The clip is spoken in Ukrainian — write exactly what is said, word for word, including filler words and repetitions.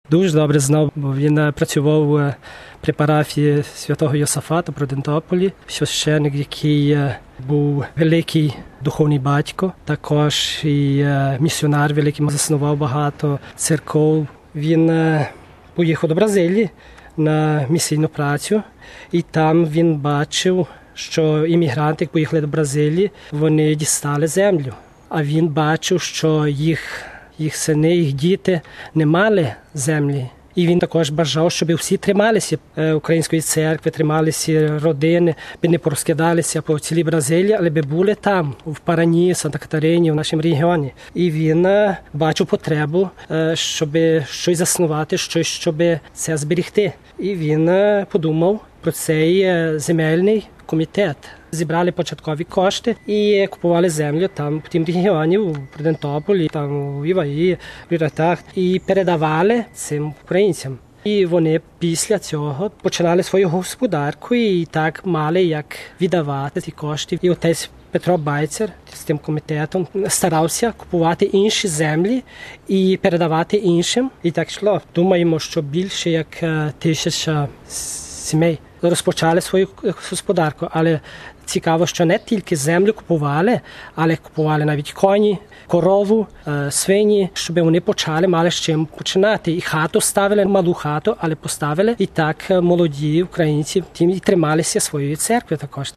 Дуже добре знав, бо він працював при парафії святого Йосафата в Прудентополі. Священик, який був великий духовний батько, також і місіонер великий, заснував багато церков. Він поїхав до Бразилії на місійну працю, і там він бачив, що іммігранти, які поїхали до Бразилії, вони дістали землю. А він бачив, що їх, їх сини, їх діти не мали землі. І він також бажав, щоб всі трималися української церкви, трималися родини, би не порозкидалися по цілій Бразилії, але би були там, в Парані, Санта-Катарині, в нашому регіоні. І він бачив потребу, щоб щось заснувати, щось, щоб це зберегти. І він подумав про цей земельний комітет. Зібрали початкові кошти і купували землю там в тім регіоні, в Прудентополі, там у Іваї, в Іратах, і передавали цим українцям. І вони після цього починали свою господарку і так мали як віддавати ці кошти. І отець Петро Байцер з тим комітетом старався купувати інші землі і передавати іншим. І так йшло. Думаємо, що більше як тисяча сімей розпочали свою господарку, але цікаво, що не тільки землю купували, але купували навіть коні, корову, свині, щоб вони почали, мали з чим починати. І хату ставили, малу хату, але поставили. І так молоді українці тим і трималися своєї церкви також.